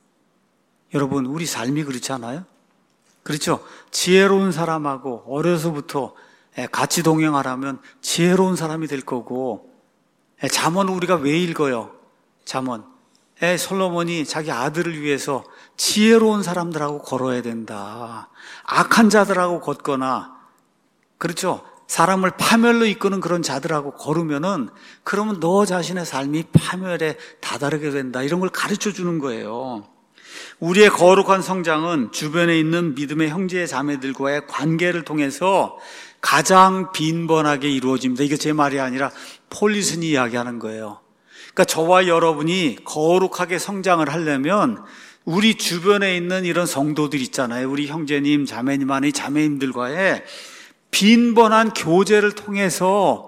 Speaker 1: 여러분, 우리 삶이 그렇지 않아요? 그렇죠? 지혜로운 사람하고 어려서부터 같이 동행하라면 지혜로운 사람이 될 거고, 잠언을 우리가 왜 읽어요? 잠언, 에, 솔로몬이 자기 아들을 위해서 지혜로운 사람들하고 걸어야 된다. 악한 자들하고 걷거나, 그렇죠? 사람을 파멸로 이끄는 그런 자들하고 걸으면은, 그러면 너 자신의 삶이 파멸에 다다르게 된다. 이런 걸 가르쳐 주는 거예요. 우리의 거룩한 성장은 주변에 있는 믿음의 형제 자매들과의 관계를 통해서 가장 빈번하게 이루어집니다. 이게 제 말이 아니라 폴리슨이 이야기하는 거예요. 그러니까 저와 여러분이 거룩하게 성장을 하려면 우리 주변에 있는 이런 성도들 있잖아요. 우리 형제님, 자매님 안의 자매님들과의 빈번한 교제를 통해서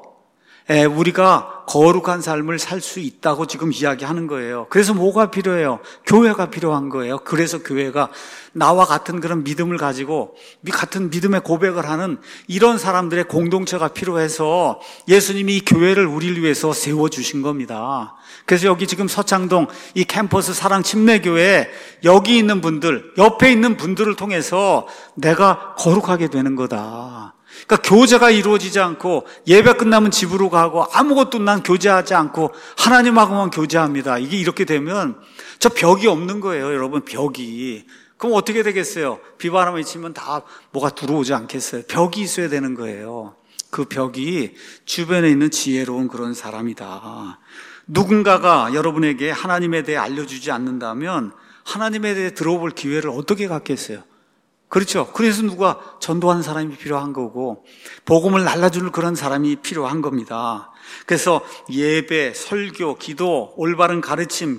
Speaker 1: 우리가 거룩한 삶을 살 수 있다고 지금 이야기하는 거예요. 그래서 뭐가 필요해요? 교회가 필요한 거예요. 그래서 교회가 나와 같은 그런 믿음을 가지고 같은 믿음의 고백을 하는 이런 사람들의 공동체가 필요해서 예수님이 이 교회를 우리를 위해서 세워주신 겁니다. 그래서 여기 지금 서창동 이 캠퍼스 사랑 침례교회, 여기 있는 분들, 옆에 있는 분들을 통해서 내가 거룩하게 되는 거다. 그러니까 교제가 이루어지지 않고 예배 끝나면 집으로 가고 아무것도 난 교제하지 않고 하나님하고만 교제합니다. 이게 이렇게 되면 저 벽이 없는 거예요. 여러분, 벽이. 그럼 어떻게 되겠어요? 비바람이 치면 다 뭐가 들어오지 않겠어요? 벽이 있어야 되는 거예요. 그 벽이 주변에 있는 지혜로운 그런 사람이다. 누군가가 여러분에게 하나님에 대해 알려주지 않는다면 하나님에 대해 들어볼 기회를 어떻게 갖겠어요? 그렇죠. 그래서 누가 전도하는 사람이 필요한 거고 복음을 날라줄 그런 사람이 필요한 겁니다. 그래서 예배, 설교, 기도, 올바른 가르침,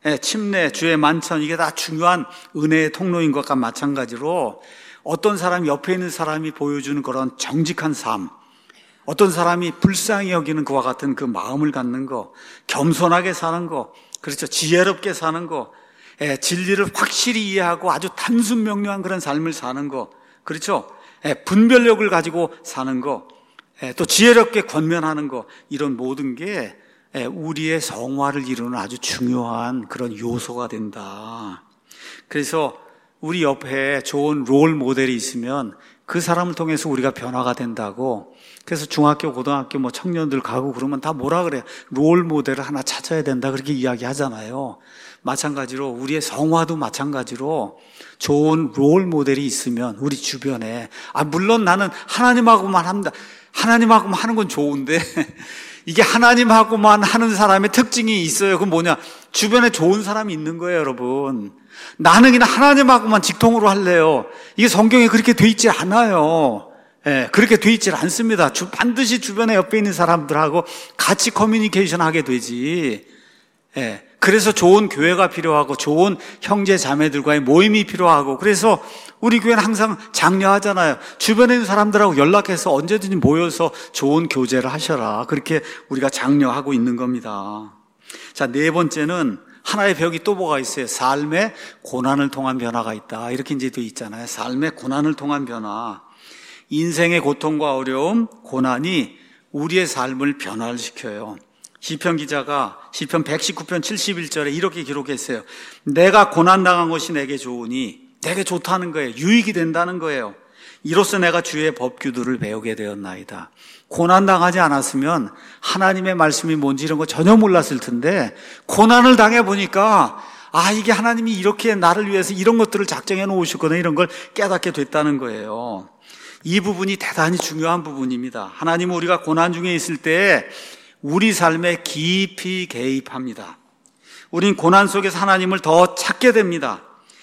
Speaker 1: 침례, 주의 만찬 이게 다 중요한 은혜의 통로인 것과 마찬가지로 어떤 사람 옆에 있는 사람이 보여주는 그런 정직한 삶, 어떤 사람이 불쌍히 여기는 그와 같은 그 마음을 갖는 거, 겸손하게 사는 거, 그렇죠. 지혜롭게 사는 거, 예, 진리를 확실히 이해하고 아주 단순 명료한 그런 삶을 사는 거, 그렇죠. 예, 분별력을 가지고 사는 거, 예, 또 지혜롭게 권면하는 거, 이런 모든 게 예, 우리의 성화를 이루는 아주 중요한 그런 요소가 된다. 그래서 우리 옆에 좋은 롤 모델이 있으면 그 사람을 통해서 우리가 변화가 된다고. 그래서 중학교, 고등학교 뭐 청년들 가고 그러면 다 뭐라 그래요? 롤 모델을 하나 찾아야 된다 그렇게 이야기하잖아요. 마찬가지로 우리의 성화도 마찬가지로 좋은 롤 모델이 있으면 우리 주변에, 아 물론 나는 하나님하고만 합니다. 하나님하고만 하는 건 좋은데 이게 하나님하고만 하는 사람의 특징이 있어요. 그건 뭐냐? 주변에 좋은 사람이 있는 거예요, 여러분. 나는 그냥 하나님하고만 직통으로 할래요. 이게 성경에 그렇게 돼 있지 않아요. 예, 그렇게 돼 있지 않습니다. 주, 반드시 주변에 옆에 있는 사람들하고 같이 커뮤니케이션 하게 되지. 예, 그래서 좋은 교회가 필요하고 좋은 형제 자매들과의 모임이 필요하고, 그래서 우리 교회는 항상 장려하잖아요. 주변에 있는 사람들하고 연락해서 언제든지 모여서 좋은 교제를 하셔라. 그렇게 우리가 장려하고 있는 겁니다. 자, 네 번째는 하나의 벽이 또 뭐가 있어요? 삶의 고난을 통한 변화가 있다. 이렇게 이제 돼 있잖아요. 삶의 고난을 통한 변화. 인생의 고통과 어려움, 고난이 우리의 삶을 변화를 시켜요. 시편 기자가 시편 백십구 편 칠십일 절에 이렇게 기록했어요. 내가 고난당한 것이 내게 좋으니, 내게 좋다는 거예요. 유익이 된다는 거예요. 이로써 내가 주의 법규들을 배우게 되었나이다. 고난당하지 않았으면 하나님의 말씀이 뭔지 이런 거 전혀 몰랐을 텐데, 고난을 당해보니까 아 이게 하나님이 이렇게 나를 위해서 이런 것들을 작정해 놓으셨거든, 이런 걸 깨닫게 됐다는 거예요. 이 부분이 대단히 중요한 부분입니다. 하나님은 우리가 고난 중에 있을 때 우리 삶에 깊이 개입합니다. 우린 고난 속에서 하나님을 더 찾게 됩니다.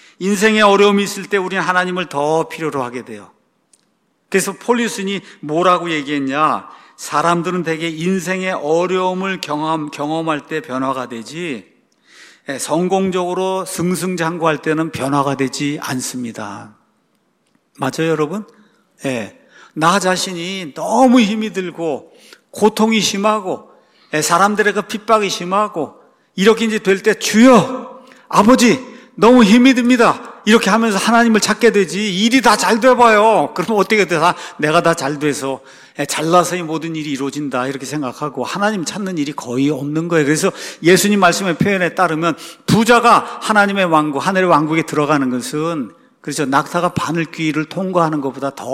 Speaker 1: 인생에 어려움이 있을 때 우리는 하나님을 더 필요로 하게 돼요. 그래서 폴리슨이 뭐라고 얘기했냐? 사람들은 대개 인생의 어려움을 경험, 경험할 때 변화가 되지, 성공적으로 승승장구할 때는 변화가 되지 않습니다. 맞아요, 여러분? 예, 나 자신이 너무 힘이 들고 고통이 심하고 사람들의 그 핍박이 심하고 이렇게 이제 될 때, 주여 아버지 너무 힘이 듭니다 이렇게 하면서 하나님을 찾게 되지, 일이 다 잘 돼봐요. 그럼 어떻게 돼? 다 내가 다 잘 돼서 잘나서 이 모든 일이 이루어진다 이렇게 생각하고 하나님 찾는 일이 거의 없는 거예요. 그래서 예수님 말씀의 표현에 따르면 부자가 하나님의 왕국, 하늘의 왕국에 들어가는 것은, 그렇죠, 낙타가 바늘귀를 통과하는 것보다 더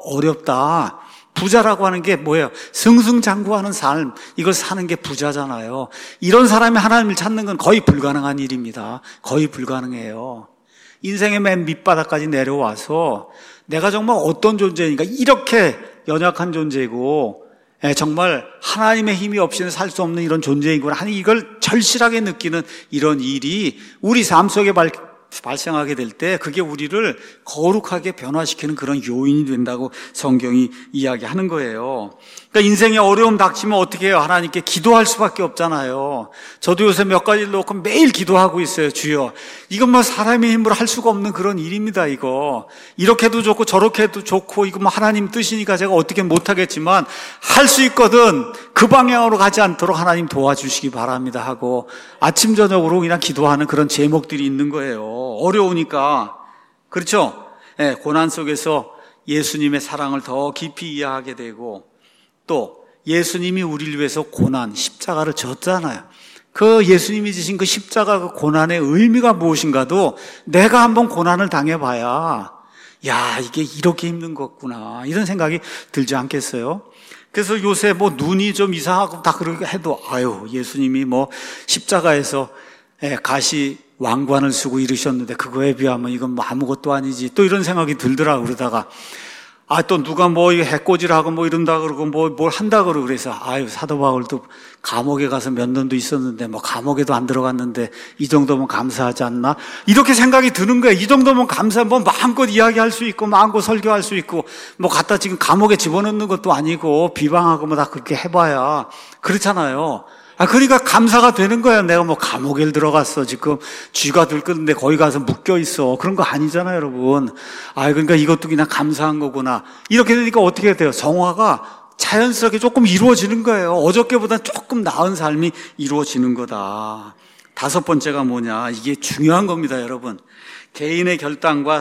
Speaker 1: 어렵다. 부자라고 하는 게 뭐예요? 승승장구하는 삶, 이걸 사는 게 부자잖아요. 이런 사람이 하나님을 찾는 건 거의 불가능한 일입니다. 거의 불가능해요. 인생의 맨 밑바닥까지 내려와서 내가 정말 어떤 존재인가, 이렇게 연약한 존재이고 정말 하나님의 힘이 없이는 살 수 없는 이런 존재이구나 하는 이걸 절실하게 느끼는 이런 일이 우리 삶 속에 발 발생하게 될 때 그게 우리를 거룩하게 변화시키는 그런 요인이 된다고 성경이 이야기하는 거예요. 그러니까 인생에 어려움 닥치면 어떻게 해요? 하나님께 기도할 수밖에 없잖아요. 저도 요새 몇 가지를 놓고 매일 기도하고 있어요. 주여, 이건 뭐 사람의 힘으로 할 수가 없는 그런 일입니다. 이거 이렇게 해도 좋고 저렇게 해도 좋고, 이거 뭐 하나님 뜻이니까 제가 어떻게 못하겠지만 할 수 있거든. 그 방향으로 가지 않도록 하나님 도와주시기 바랍니다 하고 아침 저녁으로 그냥 기도하는 그런 제목들이 있는 거예요. 어려우니까. 그렇죠? 네, 고난 속에서 예수님의 사랑을 더 깊이 이해하게 되고, 또 예수님이 우리를 위해서 고난, 십자가를 졌잖아요. 그 예수님이 지신 그 십자가 그 고난의 의미가 무엇인가도 내가 한번 고난을 당해봐야, 야 이게 이렇게 힘든 거구나 이런 생각이 들지 않겠어요? 그래서 요새 뭐 눈이 좀 이상하고 다 그렇게 해도 아유 예수님이 뭐 십자가에서 가시 왕관을 쓰고 이러셨는데 그거에 비하면 이건 뭐 아무것도 아니지, 또 이런 생각이 들더라고요. 그러다가 아, 또 누가 뭐 해코지를 하고 뭐 이런다 그러고 뭐 뭘 한다 그러고 그래서 아유, 사도 바울도 감옥에 가서 몇 년도 있었는데 뭐 감옥에도 안 들어갔는데 이 정도면 감사하지 않나? 이렇게 생각이 드는 거예요. 이 정도면 감사, 뭐 마음껏 이야기할 수 있고 마음껏 설교할 수 있고 뭐 갖다 지금 감옥에 집어넣는 것도 아니고 비방하고 뭐 다 그렇게 해봐야 그렇잖아요. 아, 그러니까 감사가 되는 거야. 내가 뭐 감옥에 들어갔어. 지금 쥐가 들끓는데 거기 가서 묶여 있어. 그런 거 아니잖아요, 여러분. 아, 그러니까 이것도 그냥 감사한 거구나. 이렇게 되니까 어떻게 돼요? 성화가 자연스럽게 조금 이루어지는 거예요. 어저께보다 조금 나은 삶이 이루어지는 거다. 다섯 번째가 뭐냐? 이게 중요한 겁니다, 여러분. 개인의 결단과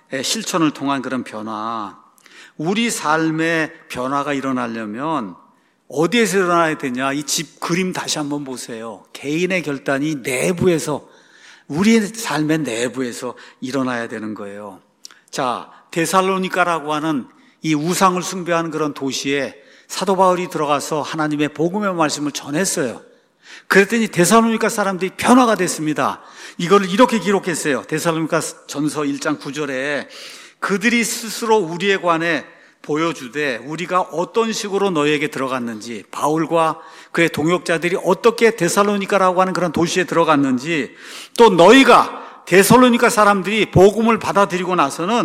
Speaker 1: 실천을 통한 그런 변화. 우리 삶의 변화가 일어나려면 어디에서 일어나야 되냐? 이 집 그림 다시 한번 보세요. 개인의 결단이 내부에서, 우리의 삶의 내부에서 일어나야 되는 거예요. 자, 데살로니가라고 하는 이 우상을 숭배하는 그런 도시에 사도 바울이 들어가서 하나님의 복음의 말씀을 전했어요. 그랬더니 데살로니가 사람들이 변화가 됐습니다. 이걸 이렇게 기록했어요. 데살로니가 전서 일 장 구 절에 그들이 스스로 우리에 관해 보여주되 우리가 어떤 식으로 너희에게 들어갔는지, 바울과 그의 동역자들이 어떻게 데살로니가라고 하는 그런 도시에 들어갔는지, 또 너희가 데살로니가 사람들이 복음을 받아들이고 나서는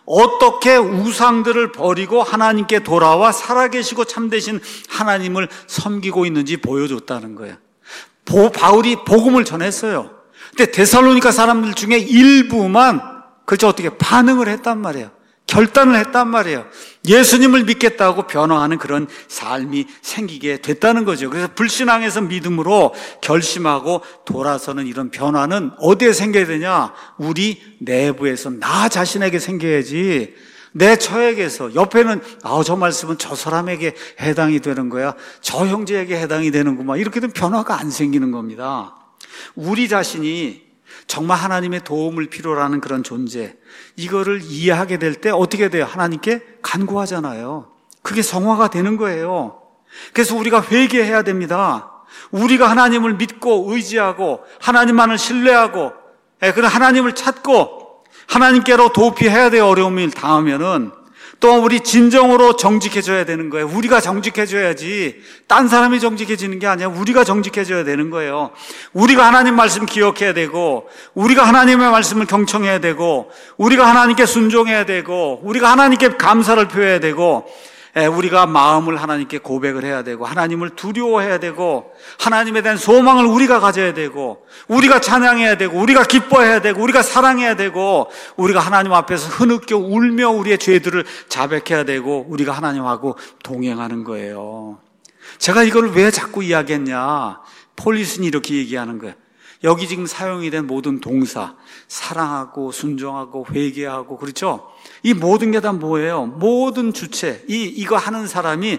Speaker 1: 어떻게 우상들을 버리고 하나님께 돌아와 살아계시고 참되신 하나님을 섬기고 있는지 보여줬다는 거예요. 보, 바울이 복음을 전했어요. 근데 데살로니가 사람들 중에 일부만 그렇죠, 어떻게 반응을 했단 말이에요. 결단을 했단 말이에요. 예수님을 믿겠다고 변화하는 그런 삶이 생기게 됐다는 거죠. 그래서 불신앙에서 믿음으로 결심하고 돌아서는 이런 변화는 어디에 생겨야 되냐? 우리 내부에서 나 자신에게 생겨야지. 내 처에게서, 옆에는 아, 저 말씀은 저 사람에게 해당이 되는 거야, 저 형제에게 해당이 되는구만, 이렇게 되면 변화가 안 생기는 겁니다. 우리 자신이 정말 하나님의 도움을 필요로 하는 그런 존재, 이거를 이해하게 될 때 어떻게 돼요? 하나님께 간구하잖아요. 그게 성화가 되는 거예요. 그래서 우리가 회개해야 됩니다. 우리가 하나님을 믿고 의지하고 하나님만을 신뢰하고 그런 하나님을 찾고 하나님께로 도피해야 돼요. 어려움을 당하면은. 또 우리 진정으로 정직해져야 되는 거예요. 우리가 정직해져야지 딴 사람이 정직해지는 게 아니라 우리가 정직해져야 되는 거예요. 우리가 하나님 말씀 기억해야 되고, 우리가 하나님의 말씀을 경청해야 되고, 우리가 하나님께 순종해야 되고, 우리가 하나님께 감사를 표해야 되고, 우리가 마음을 하나님께 고백을 해야 되고, 하나님을 두려워해야 되고, 하나님에 대한 소망을 우리가 가져야 되고, 우리가 찬양해야 되고, 우리가 기뻐해야 되고, 우리가 사랑해야 되고, 우리가 하나님 앞에서 흐느껴 울며 우리의 죄들을 자백해야 되고, 우리가 하나님하고 동행하는 거예요. 제가 이걸 왜 자꾸 이야기했냐? 폴리스는 이렇게 얘기하는 거예요. 여기 지금 사용이 된 모든 동사, 사랑하고 순종하고 회개하고, 그렇죠? 이 모든 게 다 뭐예요? 모든 주체, 이, 이거 하는 사람이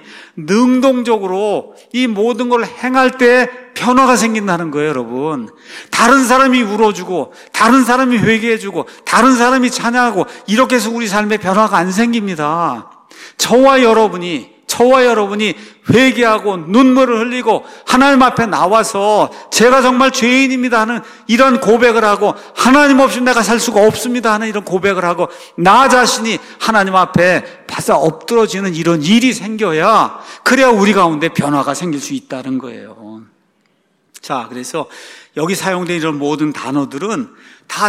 Speaker 1: 능동적으로 이 모든 걸 행할 때 변화가 생긴다는 거예요, 여러분. 다른 사람이 울어주고, 다른 사람이 회개해주고, 다른 사람이 찬양하고, 이렇게 해서 우리 삶에 변화가 안 생깁니다. 저와 여러분이 저와 여러분이 회개하고 눈물을 흘리고 하나님 앞에 나와서 제가 정말 죄인입니다 하는 이런 고백을 하고, 하나님 없이 내가 살 수가 없습니다 하는 이런 고백을 하고, 나 자신이 하나님 앞에 바싹 엎드러지는 이런 일이 생겨야, 그래야 우리 가운데 변화가 생길 수 있다는 거예요. 자, 그래서 여기 사용된 이런 모든 단어들은 다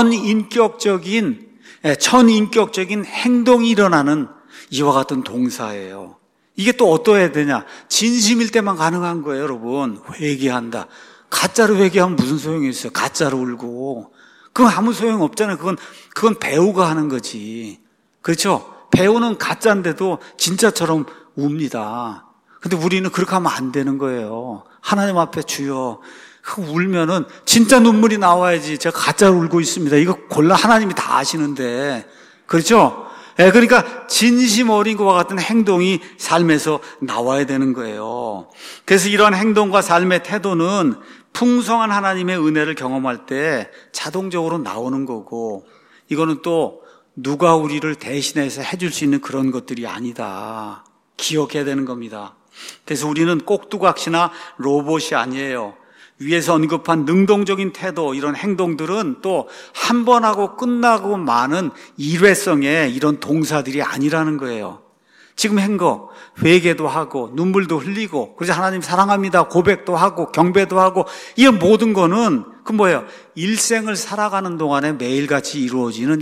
Speaker 1: 전인격적인 전인격적인 행동이 일어나는 이와 같은 동사예요. 이게 또 어떠해야 되냐? 진심일 때만 가능한 거예요, 여러분. 회개한다. 가짜로 회개하면 무슨 소용이 있어요? 가짜로 울고. 그건 아무 소용 없잖아요. 그건, 그건 배우가 하는 거지. 그렇죠? 배우는 가짜인데도 진짜처럼 웁니다. 근데 우리는 그렇게 하면 안 되는 거예요. 하나님 앞에 주여, 울면은 진짜 눈물이 나와야지. 제가 가짜로 울고 있습니다. 이거 골라 하나님이 다 아시는데. 그렇죠? 예, 그러니까 진심 어린 것과 같은 행동이 삶에서 나와야 되는 거예요. 그래서 이런 행동과 삶의 태도는 풍성한 하나님의 은혜를 경험할 때 자동적으로 나오는 거고, 이거는 또 누가 우리를 대신해서 해줄 수 있는 그런 것들이 아니다. 기억해야 되는 겁니다. 그래서 우리는 꼭두각시나 로봇이 아니에요. 위에서 언급한 능동적인 태도, 이런 행동들은 또 한 번 하고 끝나고 마는 일회성의 이런 동사들이 아니라는 거예요. 지금 한 거, 회개도 하고 눈물도 흘리고, 그래서 하나님 사랑합니다 고백도 하고 경배도 하고, 이런 모든 거는 그 뭐예요? 일생을 살아가는 동안에 매일같이 이루어지는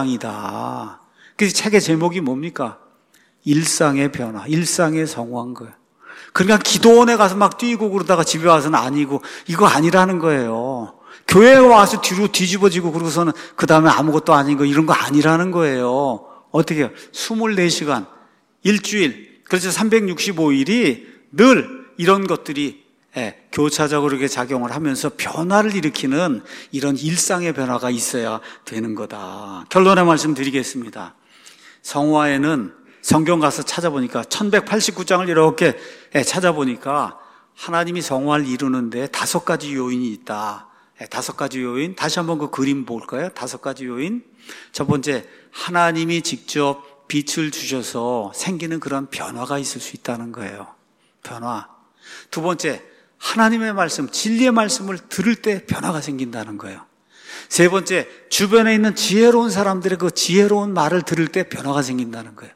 Speaker 1: 일상이다. 그래서 책의 제목이 뭡니까? 일상의 변화, 일상의 성화인 거예요. 그러니까 기도원에 가서 막 뛰고 그러다가 집에 와서는 아니고, 이거 아니라는 거예요. 교회에 와서 뒤로 뒤집어지고 그러고서는 그 다음에 아무것도 아닌 거, 이런 거 아니라는 거예요. 어떻게 해요? 이십사 시간, 일주일, 그래서 삼백육십오 일이 늘 이런 것들이 예, 교차적으로 이렇게 작용을 하면서 변화를 일으키는 이런 일상의 변화가 있어야 되는 거다. 결론의 말씀 드리겠습니다. 성화에는 성경 가서 찾아보니까 천백팔십구 장을 이렇게 찾아보니까 하나님이 성화를 이루는데 다섯 가지 요인이 있다. 다섯 가지 요인. 다시 한번 그 그림 볼까요? 다섯 가지 요인. 첫 번째, 하나님이 직접 빛을 주셔서 생기는 그런 변화가 있을 수 있다는 거예요. 변화. 두 번째, 하나님의 말씀, 진리의 말씀을 들을 때 변화가 생긴다는 거예요. 세 번째, 주변에 있는 지혜로운 사람들의 그 지혜로운 말을 들을 때 변화가 생긴다는 거예요.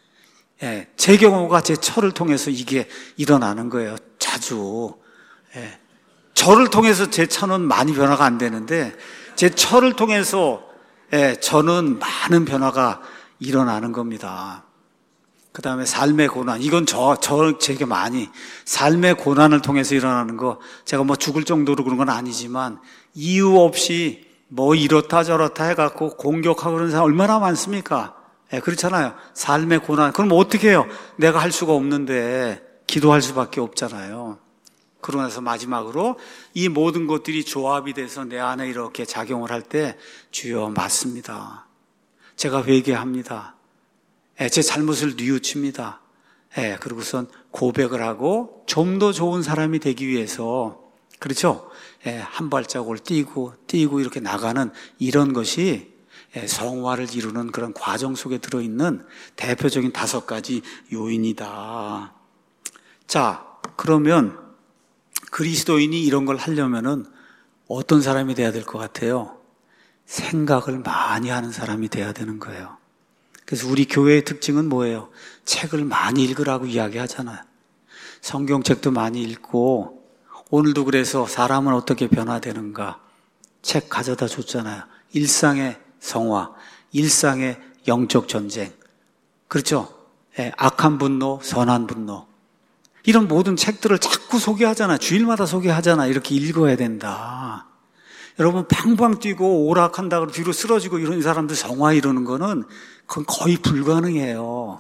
Speaker 1: 예, 제 경우가 제 철을 통해서 이게 일어나는 거예요. 자주. 예, 저를 통해서 제 차는 많이 변화가 안 되는데 제 철을 통해서 예, 저는 많은 변화가 일어나는 겁니다. 그 다음에 삶의 고난. 이건 저, 저, 제게 많이. 삶의 고난을 통해서 일어나는 거. 제가 뭐 죽을 정도로 그런 건 아니지만 이유 없이 뭐 이렇다 저렇다 해갖고 공격하고 그러는 사람 얼마나 많습니까? 예, 그렇잖아요. 삶의 고난. 그럼 어떻게 해요? 내가 할 수가 없는데 기도할 수밖에 없잖아요. 그러고 나서 마지막으로 이 모든 것들이 조합이 돼서 내 안에 이렇게 작용을 할 때 주여 맞습니다. 제가 회개합니다. 예, 제 잘못을 뉘우칩니다. 예, 그리고선 고백을 하고 좀 더 좋은 사람이 되기 위해서, 그렇죠? 예, 한 발자국을 뛰고 뛰고 이렇게 나가는 이런 것이 예, 성화를 이루는 그런 과정 속에 들어있는 대표적인 다섯 가지 요인이다. 자, 그러면 그리스도인이 이런 걸 하려면은 어떤 사람이 돼야 될 것 같아요? 생각을 많이 하는 사람이 돼야 되는 거예요. 그래서 우리 교회의 특징은 뭐예요? 책을 많이 읽으라고 이야기하잖아요. 성경책도 많이 읽고, 오늘도 그래서 사람은 어떻게 변화되는가 책 가져다 줬잖아요. 일상의 성화, 일상의 영적 전쟁. 그렇죠? 예, 악한 분노, 선한 분노. 이런 모든 책들을 자꾸 소개하잖아요. 주일마다 소개하잖아요. 이렇게 읽어야 된다. 여러분 팡팡 뛰고 오락한다고 뒤로 쓰러지고 이런 사람들 성화 이루는 거는 그건 거의 불가능해요.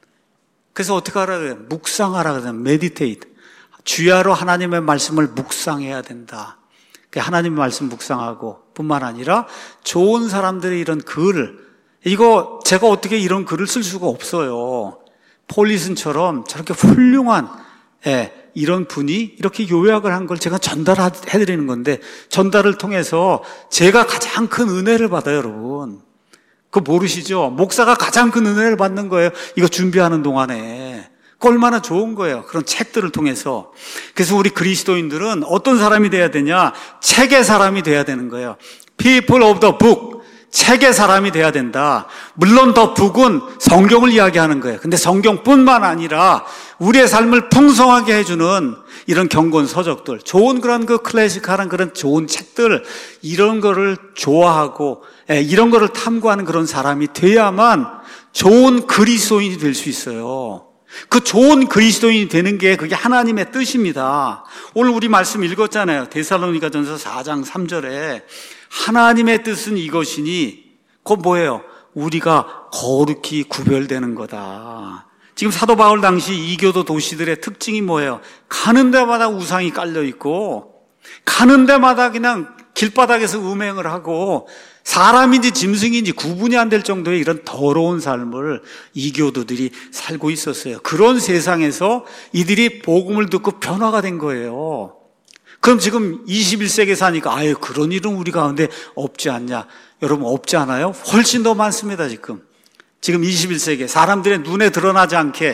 Speaker 1: 그래서 어떻게 하라 그래요? 묵상하라 그래요. meditate. 주야로 하나님의 말씀을 묵상해야 된다. 하나님의 말씀 묵상하고 뿐만 아니라 좋은 사람들의 이런 글, 이거 제가 어떻게 이런 글을 쓸 수가 없어요. 폴리슨처럼 저렇게 훌륭한 예, 이런 분이 이렇게 요약을 한 걸 제가 전달해드리는 건데, 전달을 통해서 제가 가장 큰 은혜를 받아요, 여러분. 그거 모르시죠? 목사가 가장 큰 은혜를 받는 거예요. 이거 준비하는 동안에. 그 얼마나 좋은 거예요. 그런 책들을 통해서. 그래서 우리 그리스도인들은 어떤 사람이 돼야 되냐? 책의 사람이 돼야 되는 거예요. People of the book. 책의 사람이 돼야 된다. 물론 더 북은 성경을 이야기하는 거예요. 근데 성경뿐만 아니라 우리의 삶을 풍성하게 해주는 이런 경건 서적들, 좋은 그런 그 클래식한 그런 좋은 책들, 이런 거를 좋아하고 이런 거를 탐구하는 그런 사람이 돼야만 좋은 그리스도인이 될 수 있어요. 그 좋은 그리스도인이 되는 게 그게 하나님의 뜻입니다. 오늘 우리 말씀 읽었잖아요. 데살로니가전서 사 장 삼 절에 하나님의 뜻은 이것이니, 그건 뭐예요? 우리가 거룩히 구별되는 거다. 지금 사도 바울 당시 이교도 도시들의 특징이 뭐예요? 가는 데마다 우상이 깔려 있고, 가는 데마다 그냥 길바닥에서 음행을 하고, 사람인지 짐승인지 구분이 안 될 정도의 이런 더러운 삶을 이교도들이 살고 있었어요. 그런 세상에서 이들이 복음을 듣고 변화가 된 거예요. 그럼 지금 이십일 세기에 사니까 아유 그런 일은 우리 가운데 없지 않냐? 여러분 없지 않아요? 훨씬 더 많습니다. 지금 지금 이십일 세기에 사람들의 눈에 드러나지 않게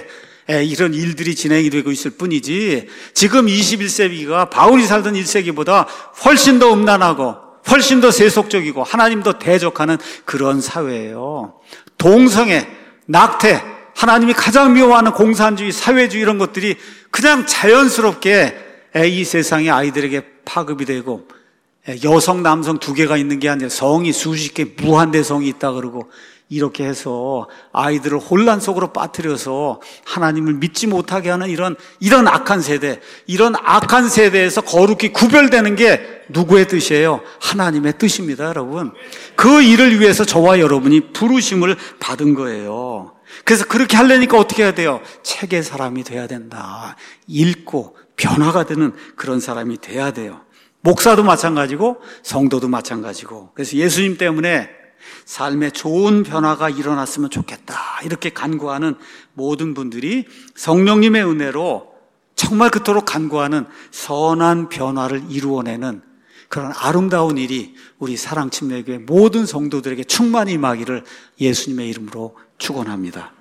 Speaker 1: 이런 일들이 진행이 되고 있을 뿐이지, 지금 이십일 세기가 바울이 살던 일 세기보다 훨씬 더 음란하고 훨씬 더 세속적이고 하나님 더 대적하는 그런 사회예요. 동성애, 낙태, 하나님이 가장 미워하는 공산주의, 사회주의 이런 것들이 그냥 자연스럽게 이 세상의 아이들에게 파급이 되고, 여성, 남성 두 개가 있는 게 아니라 성이 수십 개, 무한대 성이 있다 그러고, 이렇게 해서 아이들을 혼란 속으로 빠뜨려서 하나님을 믿지 못하게 하는 이런, 이런 악한 세대, 이런 악한 세대에서 거룩히 구별되는 게 누구의 뜻이에요? 하나님의 뜻입니다, 여러분. 그 일을 위해서 저와 여러분이 부르심을 받은 거예요. 그래서 그렇게 하려니까 어떻게 해야 돼요? 책의 사람이 돼야 된다. 읽고 변화가 되는 그런 사람이 돼야 돼요. 목사도 마찬가지고 성도도 마찬가지고. 그래서 예수님 때문에 삶에 좋은 변화가 일어났으면 좋겠다, 이렇게 간구하는 모든 분들이 성령님의 은혜로 정말 그토록 간구하는 선한 변화를 이루어내는 그런 아름다운 일이 우리 사랑침례교회 모든 성도들에게 충만히 임하기를 예수님의 이름으로 축원합니다.